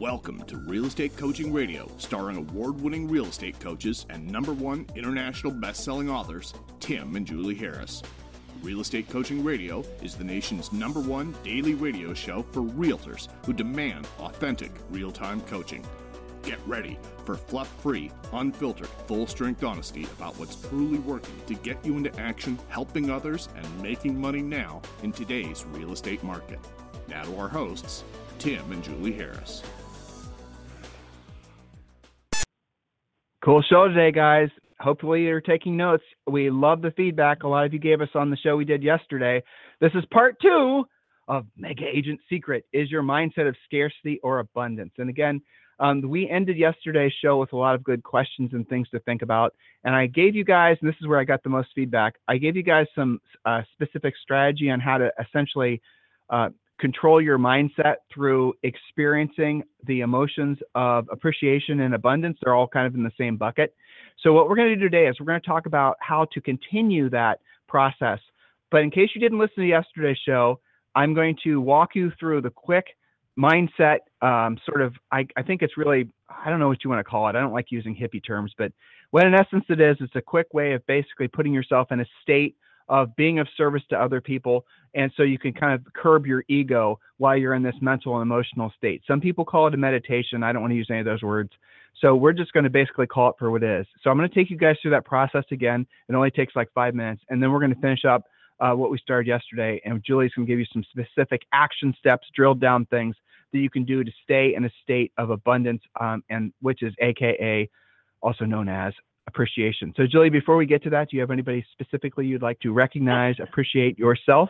Welcome to Real Estate Coaching Radio, starring award-winning real estate coaches and #1 international best-selling authors, Tim and Julie Harris. Real Estate Coaching Radio is the nation's #1 daily radio show for realtors who demand authentic, real-time coaching. Get ready for fluff-free, unfiltered, full-strength honesty about what's truly working to get you into action, helping others, and making money now in today's real estate market. Now to our hosts, Tim and Julie Harris. Cool show today, guys. Hopefully you're taking notes. We love the feedback a lot of you gave us on the show we did yesterday. This is part 2 of Mega Agent Secret. Is your mindset of scarcity or abundance? And again, we ended yesterday's show with a lot of good questions and things to think about. And I gave you guys, and this is where I got the most feedback, I gave you guys some specific strategy on how to essentially control your mindset through experiencing the emotions of appreciation and abundance. They're all kind of in the same bucket. So what we're going to do today is we're going to talk about how to continue that process. But in case you didn't listen to yesterday's show, I'm going to walk you through the quick mindset I think it's really, I don't know what you want to call it. I don't like using hippie terms, but what in essence it is, it's a quick way of basically putting yourself in a state of being of service to other people. And so you can kind of curb your ego while you're in this mental and emotional state. Some people call it a meditation. I don't want to use any of those words. So we're just going to basically call it for what it is. So I'm going to take you guys through that process again. It only takes like 5 minutes. And then we're going to finish up what we started yesterday. And Julie's going to give you some specific action steps, drilled down things that you can do to stay in a state of abundance, and which is AKA also known as appreciation. So Julie, before we get to that, do you have anybody specifically you'd like to recognize, appreciate yourself?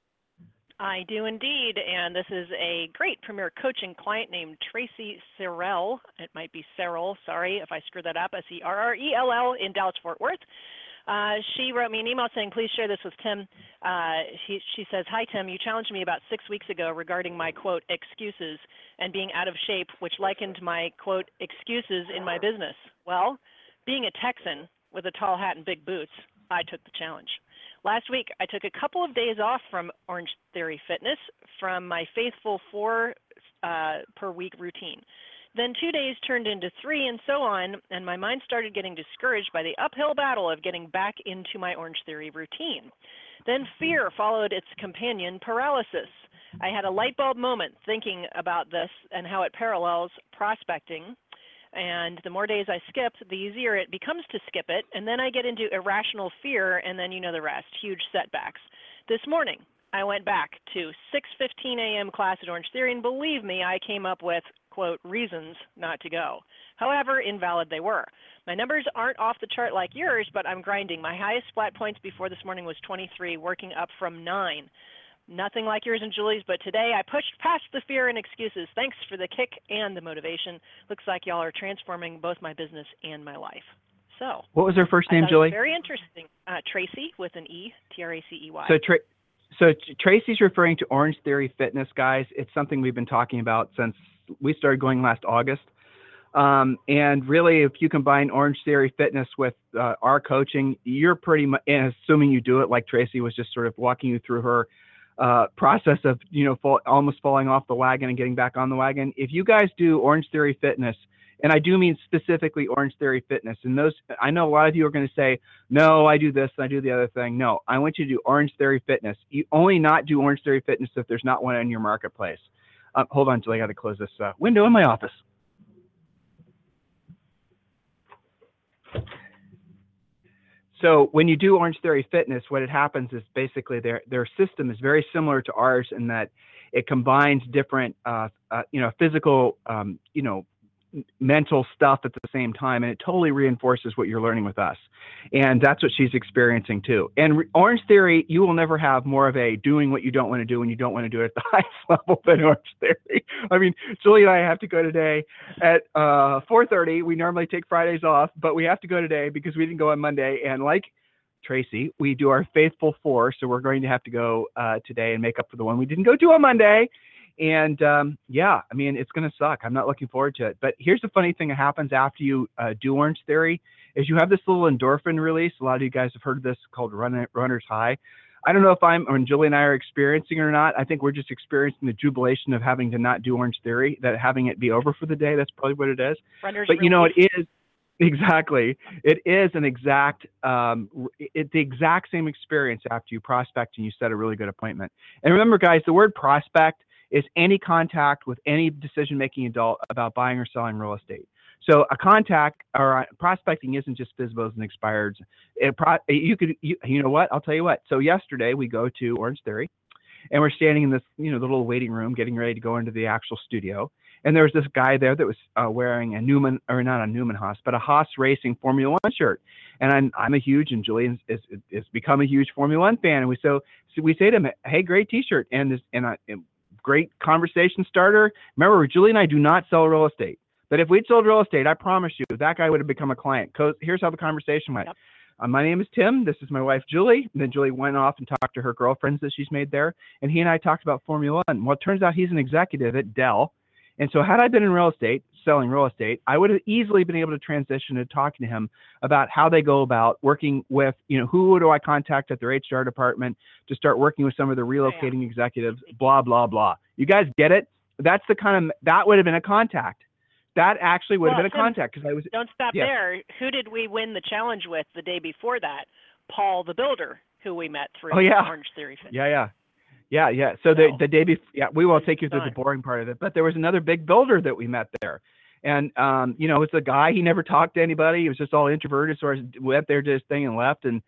I do indeed, and this is a great Premier Coaching client named Tracy Serrell. It might be Serrell, sorry if I screwed that up, Serrell in Dallas-Fort Worth. She wrote me an email saying, please share this with Tim. She says, hi, Tim, you challenged me about 6 weeks ago regarding my, quote, excuses and being out of shape, which likened my, quote, excuses in my business. Well, being a Texan with a tall hat and big boots, I took the challenge. Last week, I took a couple of days off from Orange Theory Fitness from my faithful 4 per week routine. Then 2 days turned into 3 and so on, and my mind started getting discouraged by the uphill battle of getting back into my Orange Theory routine. Then fear followed its companion, paralysis. I had a light bulb moment thinking about this and how it parallels prospecting. And the more days I skip, the easier it becomes to skip it. And then I get into irrational fear, and then you know the rest, huge setbacks. This morning, I went back to 6:15 a.m. class at Orange Theory, and believe me, I came up with, quote, reasons not to go. However, invalid they were. My numbers aren't off the chart like yours, but I'm grinding. My highest flat points before this morning was 23, working up from 9. Nothing like yours and Julie's, but today I pushed past the fear and excuses. Thanks for the kick and the motivation. Looks like y'all are transforming both my business and my life. So, what was her first name, Julie? Very interesting. Tracy with an E, T-R-A-C-E-Y. So Tracy's referring to Orange Theory Fitness, guys. It's something we've been talking about since we started going last August. And really, if you combine Orange Theory Fitness with our coaching, you're pretty much, assuming you do it like Tracy was just sort of walking you through her process of, almost falling off the wagon and getting back on the wagon. If you guys do Orange Theory Fitness, and I do mean specifically Orange Theory Fitness, and those, I know a lot of you are going to say, no, I do this, and I do the other thing. No, I want you to do Orange Theory Fitness. You only not do Orange Theory Fitness if there's not one in your marketplace. Hold on, Julie, I got to close this window in my office. So when you do Orange Theory Fitness, what happens is basically their system is very similar to ours in that it combines different, physical, mental stuff at the same time, and it totally reinforces what you're learning with us. And that's what she's experiencing too. And Orange Theory, you will never have more of a doing what you don't want to do when you don't want to do it at the highest level than Orange Theory. I mean, Julie and I have to go today at 4:30. We normally take Fridays off, but we have to go today because we didn't go on Monday. And like Tracy, we do our faithful 4, so we're going to have to go today and make up for the one we didn't go to on Monday. And yeah, I mean, it's going to suck. I'm not looking forward to it. But here's the funny thing that happens after you do Orange Theory is you have this little endorphin release. A lot of you guys have heard of this called runner's high. I don't know if when Julie and I are experiencing it or not. I think we're just experiencing the jubilation of having to not do Orange Theory, that having it be over for the day. That's probably what it is. Runner's But, you know, relief. it is. Exactly. It is the exact same experience after you prospect and you set a really good appointment. And remember, guys, the word prospect is any contact with any decision-making adult about buying or selling real estate. So a contact or prospecting isn't just FSBOs and expireds. You know what? I'll tell you what. So yesterday we go to Orange Theory, and we're standing in this, the little waiting room, getting ready to go into the actual studio. And there was this guy there that was wearing a Newman, or not a Newman Haas, but a Haas Racing Formula One shirt. And I'm a huge, and Julian is become a huge Formula One fan. And so we say to him, "Hey, great T-shirt," and great conversation starter. Remember, Julie and I do not sell real estate. But if we'd sold real estate, I promise you, that guy would have become a client. Because here's how the conversation went. Yep. My name is Tim. This is my wife, Julie. And then Julie went off and talked to her girlfriends that she's made there. And he and I talked about Formula One. Well, it turns out he's an executive at Dell. And so had I been in real estate, selling real estate, I would have easily been able to transition to talking to him about how they go about working with, who do I contact at their HR department to start working with some of the relocating executives, blah, blah, blah. You guys get it? That's that would have been a contact. That actually would have been a contact because I was. Don't stop there. Who did we win the challenge with the day before that? Paul the builder, who we met through Orange Theory. Yeah. So the day before, we won't take you through the boring part of it, but there was another big builder that we met there. And, it's a guy, he never talked to anybody. He was just all introverted, sort of went there, did his thing and left. And,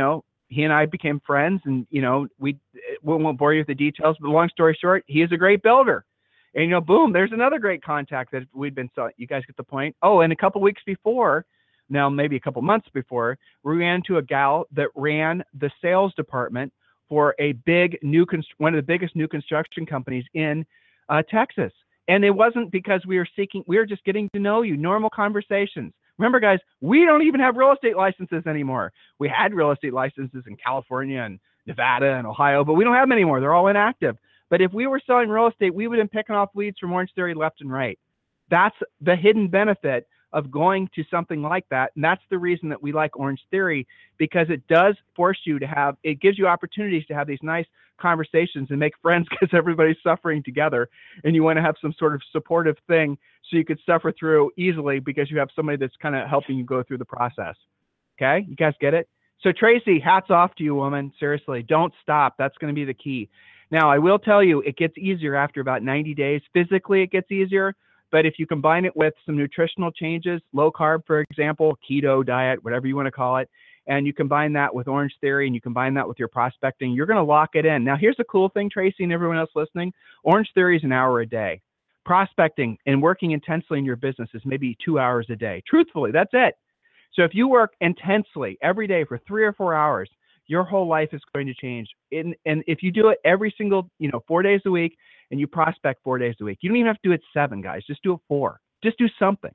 he and I became friends and, we won't bore you with the details, but long story short, he is a great builder. And, boom, there's another great contact that we'd been selling. You guys get the point? Oh, and a couple weeks before, now maybe a couple months before, we ran into a gal that ran the sales department for a big one of the biggest new construction companies in Texas. And it wasn't because we were just getting to know you, normal conversations. Remember, guys, we don't even have real estate licenses anymore. We had real estate licenses in California and Nevada and Ohio, but we don't have them anymore. They're all inactive. But if we were selling real estate, we would have been picking off leads from Orange Theory left and right. That's the hidden benefit of going to something like that. And that's the reason that we like Orange Theory, because it does force you to it gives you opportunities to have these nice conversations and make friends because everybody's suffering together. And you want to have some sort of supportive thing so you could suffer through easily because you have somebody that's kind of helping you go through the process. Okay, you guys get it? So Tracy, hats off to you, woman. Seriously, don't stop. That's going to be the key. Now, I will tell you, it gets easier after about 90 days. Physically, it gets easier. But if you combine it with some nutritional changes, low carb, for example, keto diet, whatever you want to call it, and you combine that with Orange Theory and you combine that with your prospecting, you're going to lock it in. Now, here's the cool thing, Tracy, and everyone else listening. Orange Theory is an hour a day. Prospecting and working intensely in your business is maybe 2 hours a day. Truthfully, that's it. So if you work intensely every day for 3 or 4 hours, your whole life is going to change. And if you do it every single, 4 days a week, and you prospect 4 days a week, you don't even have to do it 7, guys. Just do it 4. Just do something.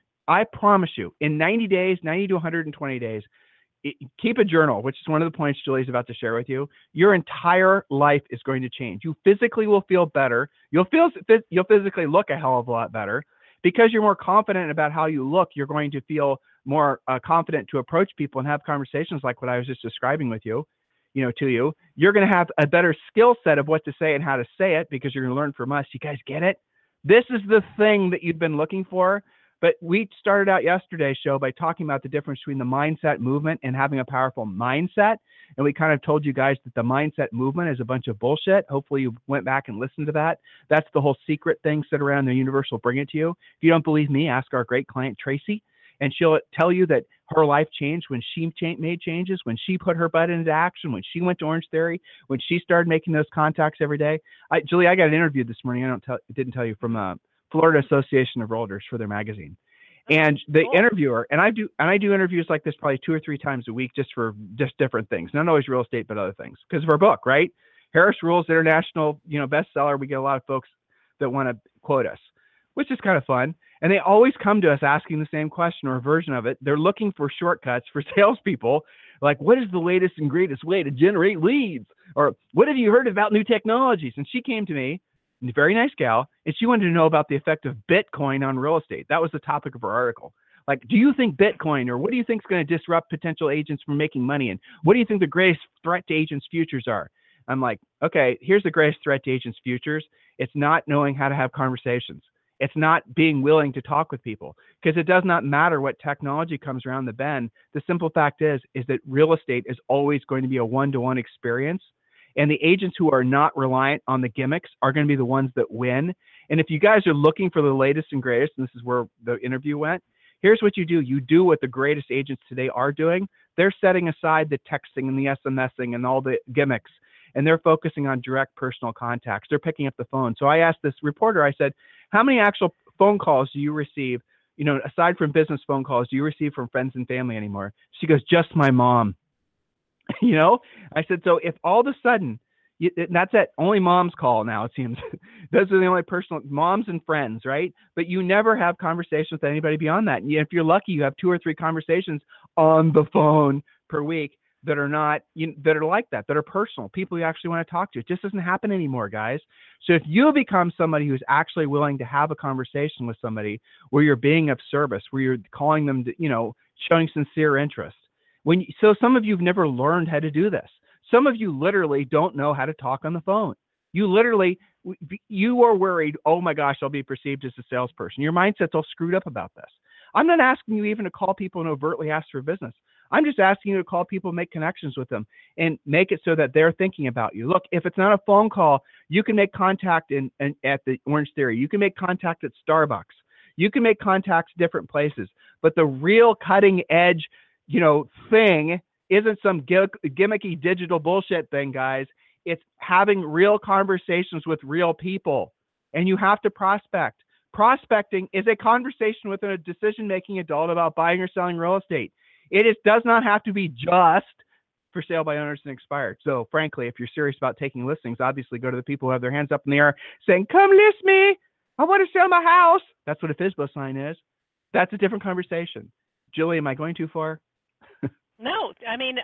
I promise you, in 90 days, 90 to 120 days, keep a journal, which is one of the points Julie's about to share with you. Your entire life is going to change. You physically will feel better. You'll physically look a hell of a lot better. Because you're more confident about how you look, you're going to feel more confident to approach people and have conversations like what I was just describing with you, to you. You're going to have a better skill set of what to say and how to say it because you're going to learn from us. You guys get it? This is the thing that you've been looking for. But we started out yesterday's show by talking about the difference between the mindset movement and having a powerful mindset. And we kind of told you guys that the mindset movement is a bunch of bullshit. Hopefully you went back and listened to that. That's the whole secret thing. Sit around, the universe will bring it to you. If you don't believe me, ask our great client, Tracy, and she'll tell you that her life changed when she made changes, when she put her butt into action, when she went to Orange Theory, when she started making those contacts every day. Julie, I got an interview this morning. I didn't tell you, from Florida Association of Realtors for their magazine. And the interviewer, and I do interviews like this probably 2 or 3 times a week, just different things, not always real estate, but other things, because of our book, right? Harris Rules, international, bestseller. We get a lot of folks that want to quote us, which is kind of fun. And they always come to us asking the same question or a version of it. They're looking for shortcuts for salespeople. Like, what is the latest and greatest way to generate leads? Or what have you heard about new technologies? And she came to me, a very nice gal, and she wanted to know about the effect of Bitcoin on real estate. That was the topic of her article. Like, do you think Bitcoin, or what do you think is going to disrupt potential agents from making money? And what do you think the greatest threat to agents' futures are? I'm like, okay, here's the greatest threat to agents' futures. It's not knowing how to have conversations. It's not being willing to talk with people, because it does not matter what technology comes around the bend. The simple fact is that real estate is always going to be a one-to-one experience. And the agents who are not reliant on the gimmicks are going to be the ones that win. And if you guys are looking for the latest and greatest, and this is where the interview went, here's what you do. You do what the greatest agents today are doing. They're setting aside the texting and the SMSing and all the gimmicks, and they're focusing on direct personal contacts. They're picking up the phone. So I asked this reporter, I said, how many actual phone calls do you receive, aside from business phone calls, do you receive from friends and family anymore? She goes, just my mom. I said, so if all of a sudden, that's it, only moms call now, it seems. Those are the only personal, moms and friends, right? But you never have conversations with anybody beyond that. And if you're lucky, you have 2 or 3 conversations on the phone per week that are not, that are like that are personal, people you actually want to talk to. It just doesn't happen anymore, guys. So if you become somebody who's actually willing to have a conversation with somebody where you're being of service, where you're calling them to, showing sincere interest, so some of you have never learned how to do this. Some of you literally don't know how to talk on the phone. You are worried, oh my gosh, I'll be perceived as a salesperson. Your mindset's all screwed up about this. I'm not asking you even to call people and overtly ask for business. I'm just asking you to call people, make connections with them, and make it so that they're thinking about you. Look, if it's not a phone call, you can make contact at the Orange Theory. You can make contact at Starbucks. You can make contacts different places. But the real cutting edge thing isn't some gimmicky digital bullshit thing, guys. It's having real conversations with real people, and you have to prospect. Prospecting is a conversation with a decision-making adult about buying or selling real estate. Does not have to be just for sale by owners and expired. So frankly, if you're serious about taking listings, obviously go to the people who have their hands up in the air saying, come list me. I want to sell my house. That's what a FSBO sign is. That's a different conversation. Julie, am I going too far? No, I mean,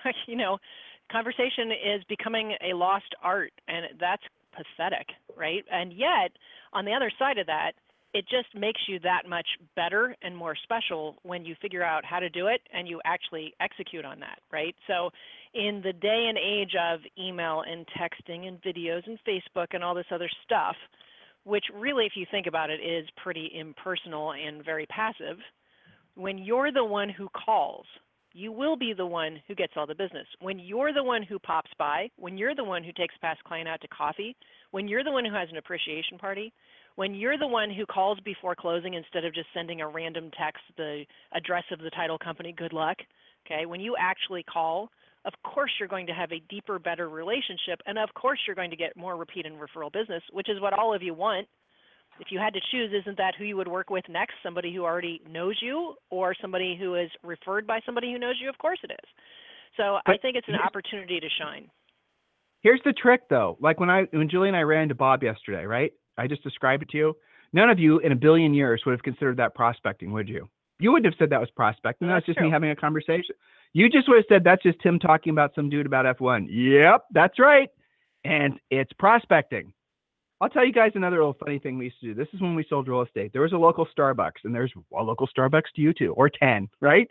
conversation is becoming a lost art, and that's pathetic, right? And yet, on the other side of that, it just makes you that much better and more special when you figure out how to do it and you actually execute on that, right? So in the day and age of email and texting and videos and Facebook and all this other stuff, which really, if you think about it, is pretty impersonal and very passive, when you're the one who calls, you will be the one who gets all the business. When you're the one who pops by, when you're the one who takes a past client out to coffee, when you're the one who has an appreciation party, when you're the one who calls before closing instead of just sending a random text, the address of the title company, good luck, okay? When you actually call, of course you're going to have a deeper, better relationship, and of course you're going to get more repeat and referral business, which is what all of you want. If you had to choose, isn't that who you would work with next? Somebody who already knows you or somebody who is referred by somebody who knows you? Of course it is. So I think it's an opportunity to shine. Here's the trick, though. Like when Julie and I ran into Bob yesterday, right? I just described it to you. None of you in a billion years would have considered that prospecting, would you? You wouldn't have said that was prospecting. That's just true. Me having a conversation. You just would have said that's just Tim talking about some dude about F1. Yep, that's right. And it's prospecting. I'll tell you guys another little funny thing we used to do. This is when we sold real estate. There was a local Starbucks, and there's a local Starbucks to you too, or 10, right?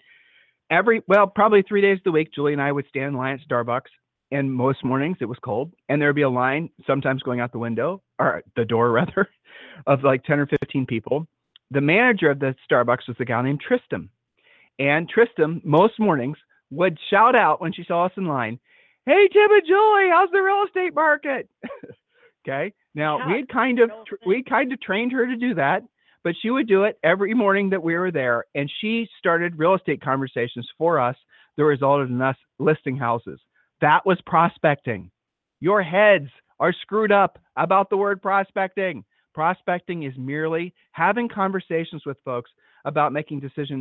Probably 3 days of the week, Julie and I would stand in line at Starbucks, and most mornings it was cold, and there'd be a line, sometimes going out the window, or the door rather, of like 10 or 15 people. The manager of the Starbucks was a guy named Tristan. And Tristan, most mornings, would shout out when she saw us in line, hey, Tim and Julie, how's the real estate market? Okay. Now we kind of trained her to do that, but she would do it every morning that we were there, and she started real estate conversations for us that resulted in us listing houses. That was prospecting. Your heads are screwed up about the word prospecting. Prospecting is merely having conversations with folks about making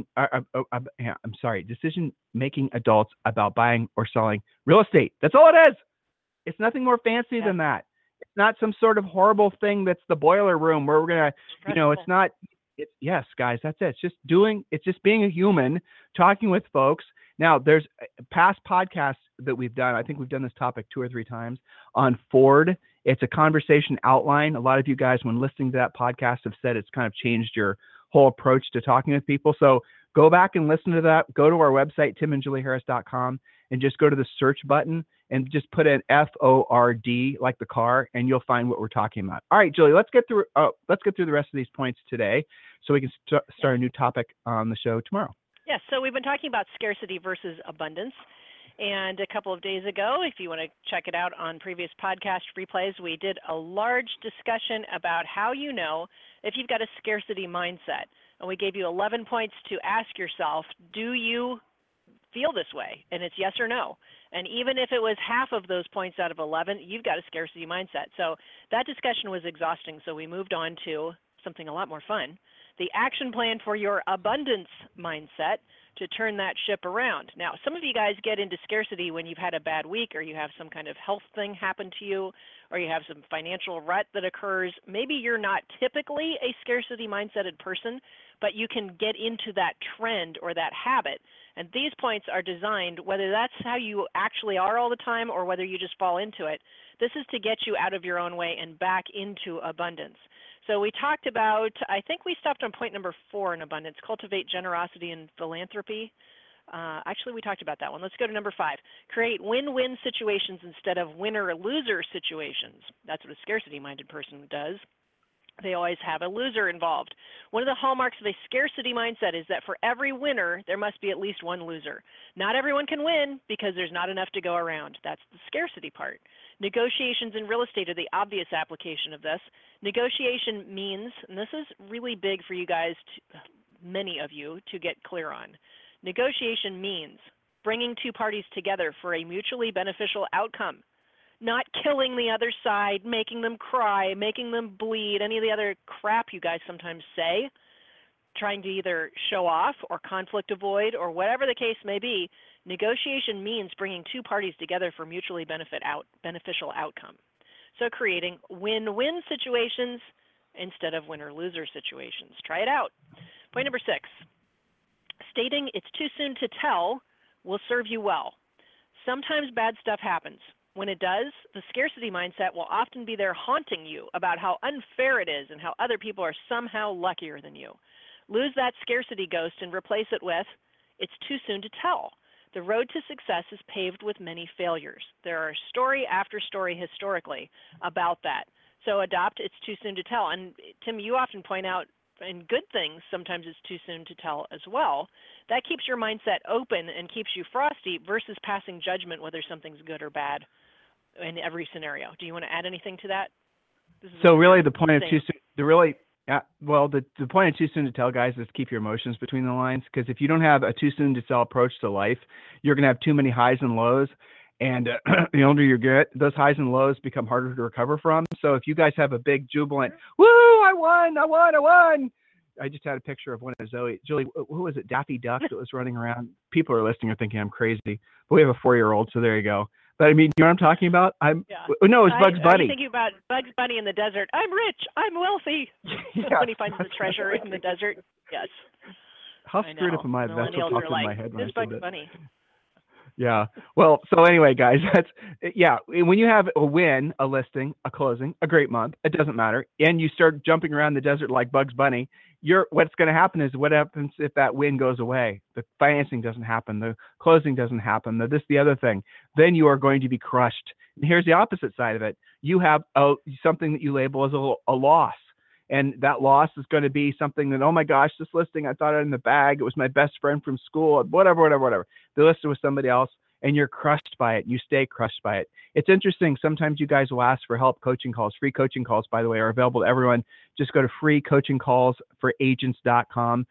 decision-making adults about buying or selling real estate. That's all it is. It's nothing more fancy than that. It's not some sort of horrible thing that's the boiler room where we're going to, yes, guys, that's it. It's just being a human, talking with folks. Now, there's past podcasts that we've done. I think we've done this topic 2 or 3 times on Ford. It's a conversation outline. A lot of you guys, when listening to that podcast, have said it's kind of changed your whole approach to talking with people. So go back and listen to that. Go to our website, timandjulieharris.com, and just go to the search button and just put in FORD, like the car, and you'll find what we're talking about. All right, Julie, let's get through the rest of these points today so we can start a new topic on the show tomorrow. Yes, so we've been talking about scarcity versus abundance. And a couple of days ago, if you want to check it out on previous podcast replays, we did a large discussion about how you know if you've got a scarcity mindset. And we gave you 11 points to ask yourself, do you feel this way? And it's yes or no. And even if it was half of those points out of 11, you've got a scarcity mindset. So that discussion was exhausting, so we moved on to something a lot more fun, the action plan for your abundance mindset to turn that ship around. Now, some of you guys get into scarcity when you've had a bad week, or you have some kind of health thing happen to you, or you have some financial rut that occurs. Maybe you're not typically a scarcity mindseted person, but you can get into that trend or that habit. And these points are designed, whether that's how you actually are all the time or whether you just fall into it, this is to get you out of your own way and back into abundance. So we talked about, I think we stopped on point number 4 in abundance, cultivate generosity and philanthropy. Actually, we talked about that one. Let's go to number 5. Create win-win situations instead of winner-loser situations. That's what a scarcity-minded person does. They always have a loser involved. One of the hallmarks of a scarcity mindset is that for every winner, there must be at least one loser. Not everyone can win because there's not enough to go around. That's the scarcity part. Negotiations in real estate are the obvious application of this. Negotiation means, and this is really big for you guys, many of you, to get clear on. Negotiation means bringing two parties together for a mutually beneficial outcome. Not killing the other side, making them cry, making them bleed, any of the other crap you guys sometimes say, trying to either show off or conflict avoid or whatever the case may be. Negotiation means bringing two parties together for mutually beneficial outcome. So creating win-win situations instead of winner-loser situations. Try it out. Point number 6, stating it's too soon to tell will serve you well. Sometimes bad stuff happens. When it does, the scarcity mindset will often be there haunting you about how unfair it is and how other people are somehow luckier than you. Lose that scarcity ghost and replace it with, it's too soon to tell. The road to success is paved with many failures. There are story after story historically about that. So adopt it's too soon to tell. And Tim, you often point out in good things, sometimes it's too soon to tell as well. That keeps your mindset open and keeps you frosty versus passing judgment whether something's good or bad in every scenario. Do you want to add anything to that? So really the point of too soon, the point of too soon to tell, guys, is to keep your emotions between the lines. Because if you don't have a too soon to tell approach to life, you're going to have too many highs and lows. And the older you get, those highs and lows become harder to recover from. So if you guys have a big jubilant, woo, I won. I just had a picture of one of Julie, who was it, Daffy Duck that was running around. People are listening are thinking I'm crazy. But we have a 4-year-old, so there you go. But I mean, you know what I'm talking about? No, it's Bugs Bunny. I'm thinking about Bugs Bunny in the desert. I'm rich. I'm wealthy. Yeah. When he finds the treasure in the desert. Yes. How screwed up am I? That's what popped in my head when I said Bugs it. Bunny. Yeah. Well, so anyway, guys, when you have a win, a listing, a closing, a great month, it doesn't matter, and you start jumping around the desert like Bugs Bunny, what's going to happen is what happens if that win goes away? The financing doesn't happen, the closing doesn't happen, the other thing. Then you are going to be crushed. And here's the opposite side of it. You have something that you label as a loss. And that loss is going to be something that, oh my gosh, this listing, I thought it in the bag. It was my best friend from school, whatever. They listed with somebody else and you're crushed by it. You stay crushed by it. It's interesting. Sometimes you guys will ask for help coaching calls. Free coaching calls, by the way, are available to everyone. Just go to freecoachingcallsforagents.com,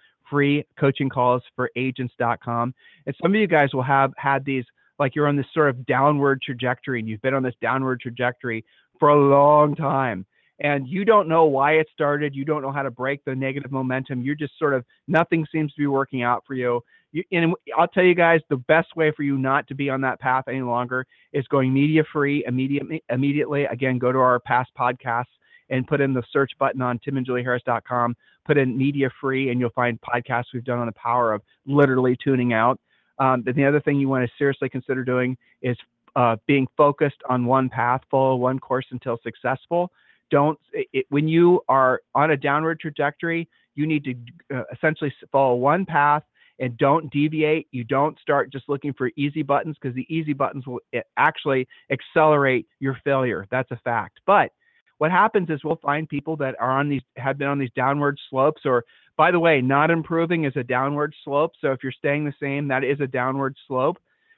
freecoachingcallsforagents.com. And some of you guys will have had these, like you're on this sort of downward trajectory and you've been on this downward trajectory for a long time. And you don't know why it started. You don't know how to break the negative momentum. You're just sort of, nothing seems to be working out for you. And I'll tell you guys, the best way for you not to be on that path any longer is going media free immediately. Again, go to our past podcasts and put in the search button on timandjulieharris.com, put in media free, and you'll find podcasts we've done on the power of literally tuning out. But the other thing you want to seriously consider doing is being focused on one path, follow one course until successful. When you are on a downward trajectory, You need to essentially follow one path and don't deviate. You don't start just looking for easy buttons, because the easy buttons will actually accelerate your failure. That's a fact. But what happens is we'll find people that have been on these downward slopes, or, by the way, not improving is a downward slope. So if you're staying the same, that is a downward slope.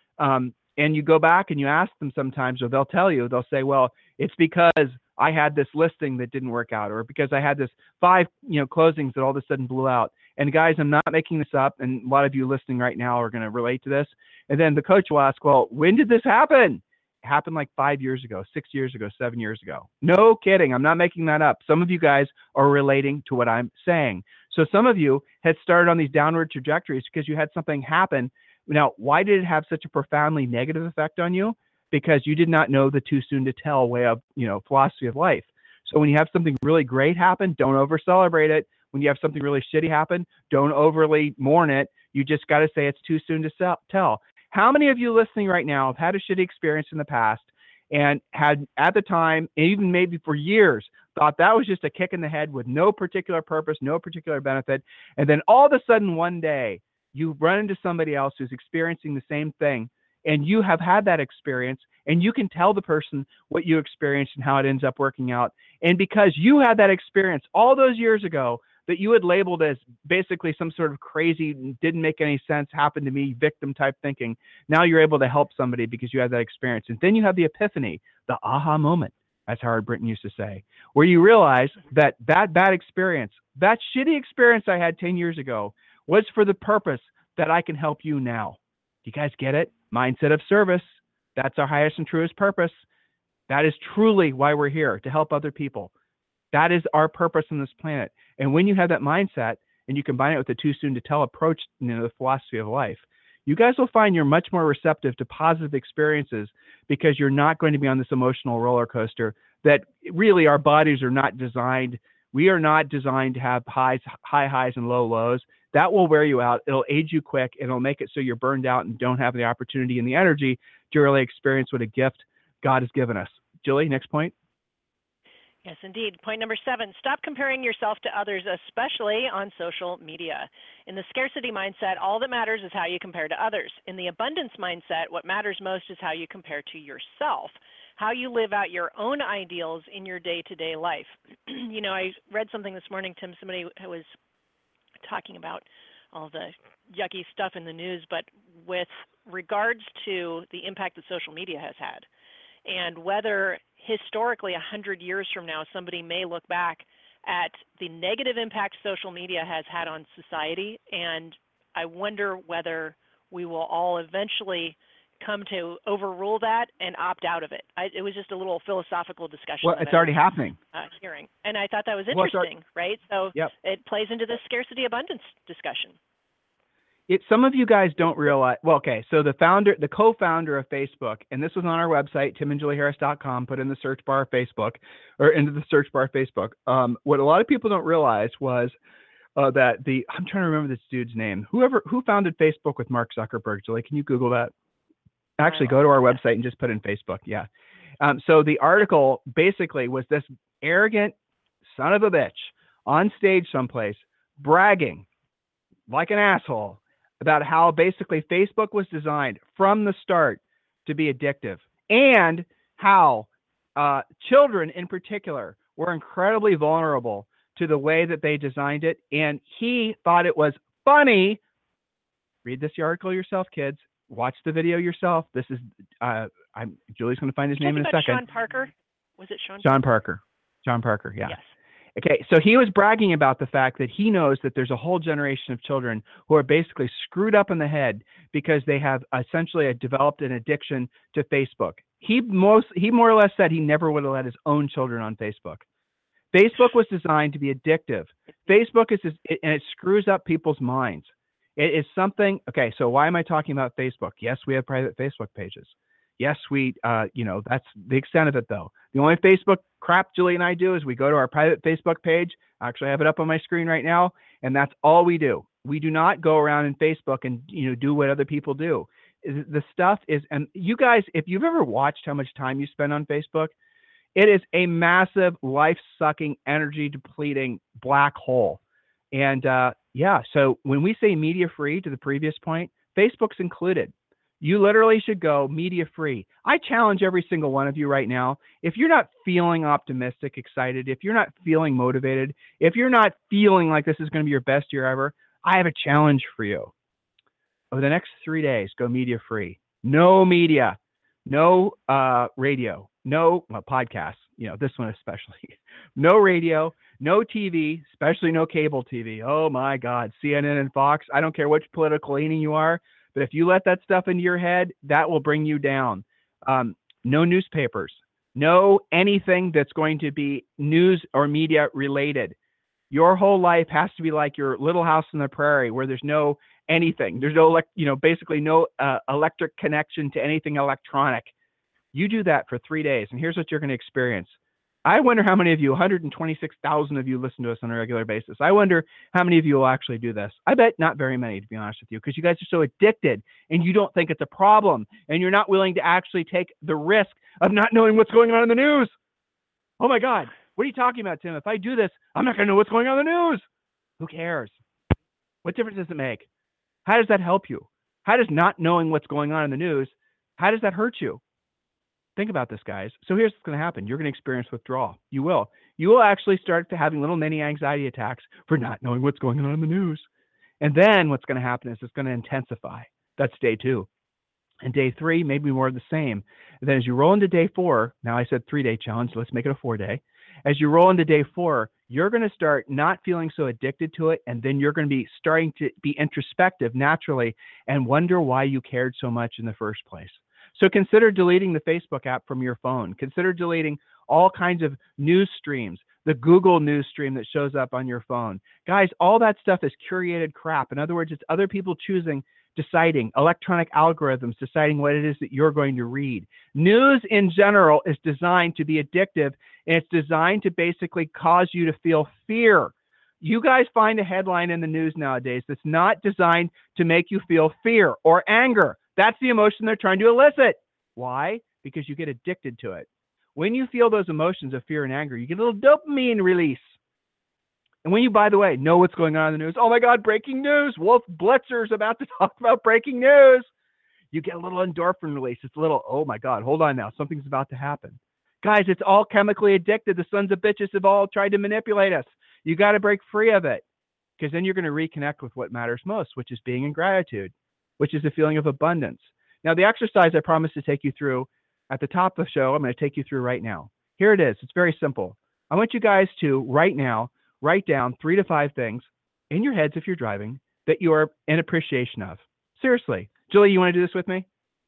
And you go back and you ask them sometimes, or they'll tell you, they'll say, well, it's because I had this listing that didn't work out, or because I had this 5 closings that all of a sudden blew out. And guys, I'm not making this up, and a lot of you listening right now are going to relate to this. And then the coach will ask, well, when did this happen? It happened like 5 years ago, 6 years ago, 7 years ago. No kidding. I'm not making that up. Some of you guys are relating to what I'm saying. So some of you had started on these downward trajectories because you had something happen. Now, why did it have such a profoundly negative effect on you? Because you did not know the too soon to tell way of, philosophy of life. So when you have something really great happen, don't over celebrate it. When you have something really shitty happen, don't overly mourn it. You just got to say it's too soon to tell. How many of you listening right now have had a shitty experience in the past and had at the time, and even maybe for years, thought that was just a kick in the head with no particular purpose, no particular benefit. And then all of a sudden one day you run into somebody else who's experiencing the same thing, and you have had that experience, and you can tell the person what you experienced and how it ends up working out. And because you had that experience all those years ago that you had labeled as basically some sort of crazy, didn't make any sense, happened to me, victim type thinking, now you're able to help somebody because you had that experience. And then you have the epiphany, the aha moment, as Howard Brinton used to say, where you realize that bad experience, that shitty experience I had 10 years ago was for the purpose that I can help you now. Do you guys get it? Mindset of service. That's our highest and truest purpose. That is truly why we're here, to help other people. That is our purpose on this planet. And when you have that mindset and you combine it with the too soon to tell approach, the philosophy of life, you guys will find you're much more receptive to positive experiences, because you're not going to be on this emotional roller coaster that really our bodies are not designed. We are not designed to have high highs and low lows. That will wear you out. It'll age you quick. It'll make it so you're burned out and don't have the opportunity and the energy to really experience what a gift God has given us. Julie, next point. Yes, indeed. Point number 7, stop comparing yourself to others, especially on social media. In the scarcity mindset, all that matters is how you compare to others. In the abundance mindset, what matters most is how you compare to yourself, how you live out your own ideals in your day-to-day life. I read something this morning, Tim, somebody was talking about all the yucky stuff in the news, but with regards to the impact that social media has had, and whether historically 100 years from now somebody may look back at the negative impact social media has had on society, and I wonder whether we will all eventually come to overrule that and opt out of it. It was just a little philosophical discussion. Well, it's already happening. Hearing, and I thought that was interesting, right? So yep. It plays into the scarcity abundance discussion. Some of you guys don't realize, well, okay, so the co-founder of Facebook, and this was on our website, timandjulieharris.com, put in the search bar of Facebook, or into the search bar of Facebook. What a lot of people don't realize was that I'm trying to remember this dude's name. Who founded Facebook with Mark Zuckerberg? Julie, can you Google that? Actually, go to our website and just put in Facebook. Yeah. So the article basically was this arrogant son of a bitch on stage someplace bragging like an asshole about how basically Facebook was designed from the start to be addictive, and how children in particular were incredibly vulnerable to the way that they designed it. And he thought it was funny. Read this article yourself, kids. Watch the video yourself. This is, Julie's going to find his name in a second. Sean Parker? Was it Sean? John Parker. John Parker, yeah. Yes. Okay, so he was bragging about the fact that he knows that there's a whole generation of children who are basically screwed up in the head because they have essentially developed an addiction to Facebook. He more or less said he never would have let his own children on Facebook. Facebook was designed to be addictive. Facebook and it screws up people's minds. It is something, okay, so why am I talking about Facebook? Yes, we have private Facebook pages. Yes, that's the extent of it, though. The only Facebook crap Julie and I do is we go to our private Facebook page. Actually, I have it up on my screen right now, and that's all we do. We do not go around in Facebook and do what other people do. The stuff is, and you guys, if you've ever watched how much time you spend on Facebook, it is a massive, life-sucking, energy-depleting black hole. And yeah, so when we say media free, to the previous point, Facebook's included. You literally should go media free. I challenge every single one of you right now. If you're not feeling optimistic, excited, if you're not feeling motivated, if you're not feeling like this is going to be your best year ever, I have a challenge for you. Over the next 3 days, go media free. No media, no radio, no podcasts, this one especially. No radio, no TV, especially no cable TV. Oh my God, CNN and Fox. I don't care which political leaning you are, but if you let that stuff into your head, that will bring you down. No newspapers, no anything that's going to be news or media related. Your whole life has to be like your little house on the prairie where there's no anything. There's no, basically no electric connection to anything electronic. You do that for 3 days, and here's what you're going to experience. I wonder how many of you, 126,000 of you listen to us on a regular basis. I wonder how many of you will actually do this. I bet not very many, to be honest with you, because you guys are so addicted and you don't think it's a problem and you're not willing to actually take the risk of not knowing what's going on in the news. Oh my God, what are you talking about, Tim? If I do this, I'm not going to know what's going on in the news. Who cares? What difference does it make? How does that help you? How does not knowing what's going on in the news, how does that hurt you? Think about this, guys. So here's what's going to happen. You're going to experience withdrawal. You will. You will actually start to having little mini anxiety attacks for not knowing what's going on in the news. And then what's going to happen is it's going to intensify. That's day 2. And day 3, maybe more of the same. And then as you roll into day 4, now I said 3-day challenge, let's make it a 4-day. As you roll into day 4, you're going to start not feeling so addicted to it. And then you're going to be starting to be introspective naturally and wonder why you cared so much in the first place. So consider deleting the Facebook app from your phone. Consider deleting all kinds of news streams, the Google news stream that shows up on your phone. Guys, all that stuff is curated crap. In other words, it's other people deciding, electronic algorithms deciding what it is that you're going to read. News in general is designed to be addictive, and it's designed to basically cause you to feel fear. You guys find a headline in the news nowadays that's not designed to make you feel fear or anger. That's the emotion they're trying to elicit. Why? Because you get addicted to it. When you feel those emotions of fear and anger, you get a little dopamine release. And when you, by the way, know what's going on in the news, oh my God, breaking news, Wolf Blitzer's about to talk about breaking news, you get a little endorphin release. It's a little, oh my God, hold on now, something's about to happen. Guys, it's all chemically addicted. The sons of bitches have all tried to manipulate us. You got to break free of it, because then you're going to reconnect with what matters most, which is being in gratitude, which is a feeling of abundance. Now, the exercise I promised to take you through at the top of the show, I'm going to take you through right now. Here it is. It's very simple. I want you guys to, right now, write down 3 to 5 things in your heads if you're driving that you are in appreciation of. Seriously. Julie, you want to do this with me?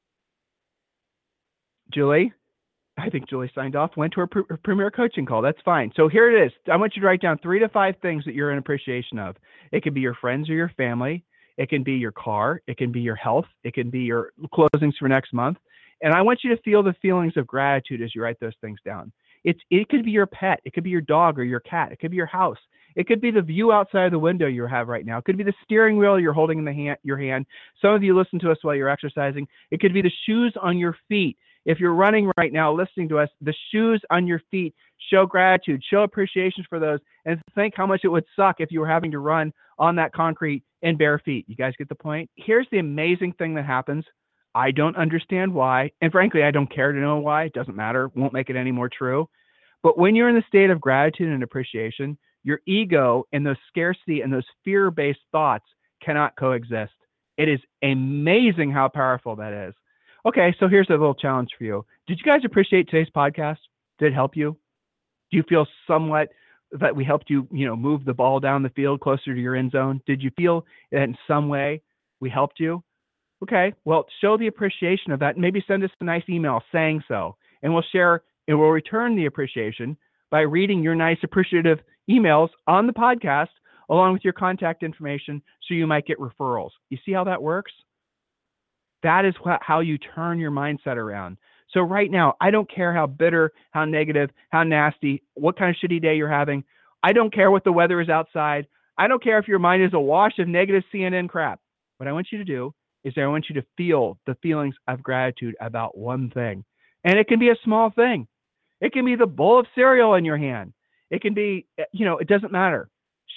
Julie? I think Julie signed off, went to her premier coaching call. That's fine. So here it is. I want you to write down 3 to 5 things that you're in appreciation of. It could be your friends or your family. It can be your car. It can be your health. It can be your closings for next month. And I want you to feel the feelings of gratitude as you write those things down. It could be your pet. It could be your dog or your cat. It could be your house. It could be the view outside of the window you have right now. It could be the steering wheel you're holding in your hand. Some of you listen to us while you're exercising. It could be the shoes on your feet. If you're running right now, listening to us, the shoes on your feet, show gratitude, show appreciation for those, and think how much it would suck if you were having to run on that concrete in bare feet. You guys get the point? Here's the amazing thing that happens. I don't understand why, and frankly, I don't care to know why. It doesn't matter. Won't make it any more true. But when you're in the state of gratitude and appreciation, your ego and those scarcity and those fear-based thoughts cannot coexist. It is amazing how powerful that is. Okay, so here's a little challenge for you. Did you guys appreciate today's podcast? Did it help you? Do you feel somewhat that we helped you, move the ball down the field closer to your end zone? Did you feel that in some way we helped you? Okay, well, show the appreciation of that. Maybe send us a nice email saying so, and we'll share and we'll return the appreciation by reading your nice appreciative emails on the podcast along with your contact information, so you might get referrals. You see how that works? That is how you turn your mindset around. So right now, I don't care how bitter, how negative, how nasty, what kind of shitty day you're having. I don't care what the weather is outside. I don't care if your mind is awash of negative CNN crap. What I want you to do is I want you to feel the feelings of gratitude about one thing. And it can be a small thing. It can be the bowl of cereal in your hand. It can be, it doesn't matter.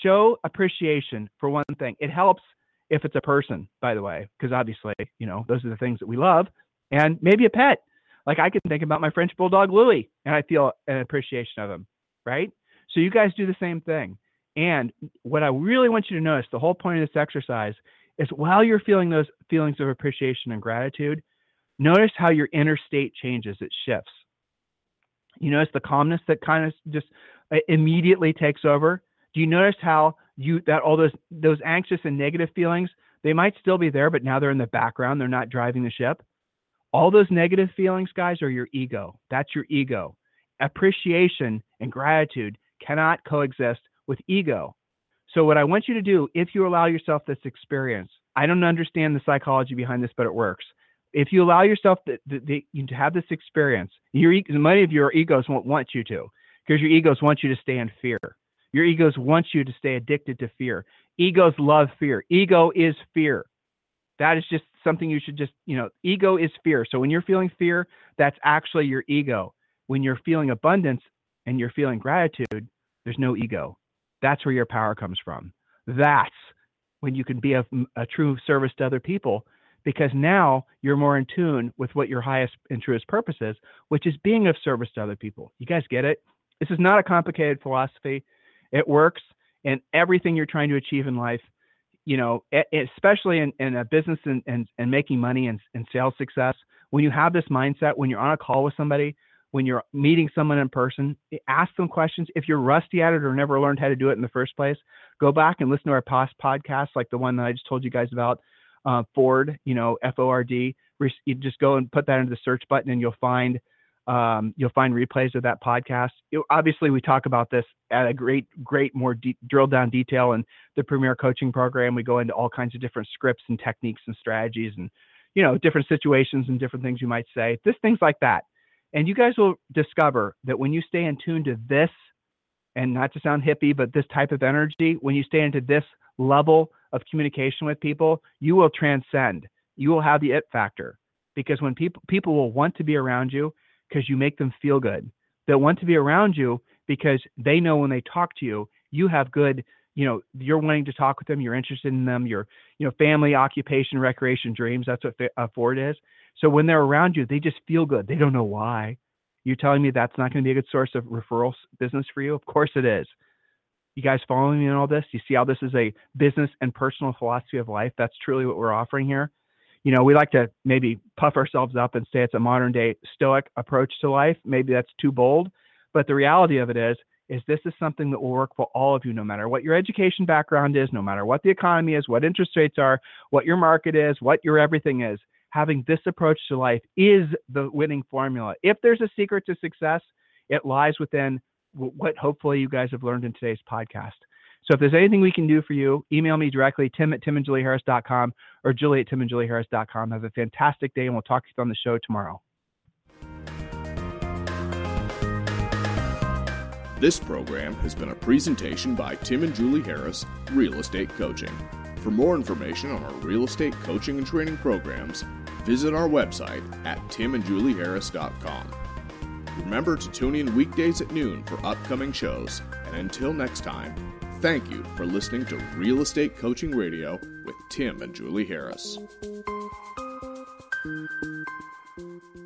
show appreciation for one thing. It helps if it's a person, by the way, because obviously, those are the things that we love, and maybe a pet. Like I can think about my French Bulldog, Louie, and I feel an appreciation of him, right? So you guys do the same thing. And what I really want you to notice, the whole point of this exercise is while you're feeling those feelings of appreciation and gratitude, notice how your inner state changes, it shifts. You notice the calmness that kind of just immediately takes over. Do you notice how all those anxious and negative feelings, they might still be there, but now they're in the background. They're not driving the ship. All those negative feelings, guys, are your ego. That's your ego. Appreciation and gratitude cannot coexist with ego. So what I want you to do, if you allow yourself this experience, I don't understand the psychology behind this, but it works. If you allow yourself to have this experience, many of your egos won't want you to, because your egos want you to stay in fear. Your egos want you to stay addicted to fear. Egos love fear. Ego is fear. That is just something you should ego is fear. So when you're feeling fear, that's actually your ego. When you're feeling abundance and you're feeling gratitude, there's no ego. That's where your power comes from. That's when you can be a true service to other people, because now you're more in tune with what your highest and truest purpose is, which is being of service to other people. You guys get it? This is not a complicated philosophy. It works in everything you're trying to achieve in life, especially in a business and making money and sales success. When you have this mindset, when you're on a call with somebody, when you're meeting someone in person, ask them questions. If you're rusty at it or never learned how to do it in the first place, go back and listen to our past podcasts, like the one that I just told you guys about, Ford, F-O-R-D. You just go and put that into the search button, and you'll find replays of that podcast. Obviously, we talk about this at a great more drilled down detail in the Premier Coaching Program. We go into all kinds of different scripts and techniques and strategies, and different situations and different things you might say. Just things like that. And you guys will discover that when you stay in tune to this, and not to sound hippie, but this type of energy, when you stay into this level of communication with people, you will transcend. You will have the it factor, because when people will want to be around you because you make them feel good. They'll want to be around you because they know when they talk to you, you have good, you're wanting to talk with them, you're interested in them, your, family, occupation, recreation, dreams. That's what Ford is. So when they're around you, they just feel good. They don't know why. You're telling me that's not going to be a good source of referral business for you? Of course it is. You guys following me in all this? You see how this is a business and personal philosophy of life? That's truly what we're offering here. We like to maybe puff ourselves up and say it's a modern day stoic approach to life. Maybe that's too bold, but the reality of it is this is something that will work for all of you, no matter what your education background is, no matter what the economy is, what interest rates are, what your market is, what your everything is. Having this approach to life is the winning formula. If there's a secret to success, it lies within what hopefully you guys have learned in today's podcast. So if there's anything we can do for you, email me directly, tim@timandjulieharris.com or julie@timandjulieharris.com. Have a fantastic day, and we'll talk to you on the show tomorrow. This program has been a presentation by Tim and Julie Harris, Real Estate Coaching. For more information on our real estate coaching and training programs, visit our website at timandjulieharris.com. Remember to tune in weekdays at noon for upcoming shows, and until next time, thank you for listening to Real Estate Coaching Radio with Tim and Julie Harris.